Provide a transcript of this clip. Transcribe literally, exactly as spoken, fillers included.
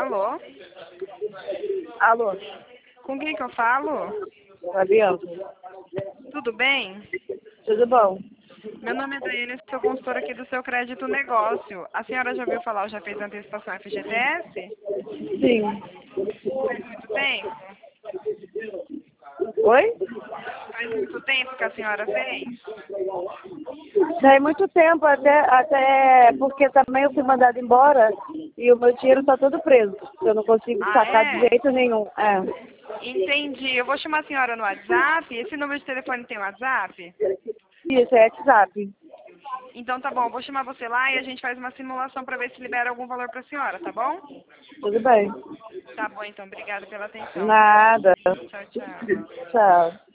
Alô? Alô, Com quem que eu falo? Fabiano, Tudo bem? tudo bom? Meu nome é Daiane, sou consultora aqui do seu crédito negócio. A senhora já ouviu falar ou já fez antecipação F G T S? Sim. Faz muito tempo? Oi? Faz muito tempo que a senhora fez? Tem muito tempo, até, até porque também eu fui mandada embora e o meu dinheiro está todo preso. Eu não consigo Ah, sacar de é? jeito nenhum. É. Entendi. Eu vou chamar a senhora no WhatsApp. Esse número de telefone tem WhatsApp? Isso, é WhatsApp. Então tá bom, eu vou chamar você lá e a gente faz uma simulação para ver se libera algum valor para a senhora, tá bom? Tudo bem. Tá bom, então. Obrigada pela atenção. Nada. Tchau, tchau. Tchau.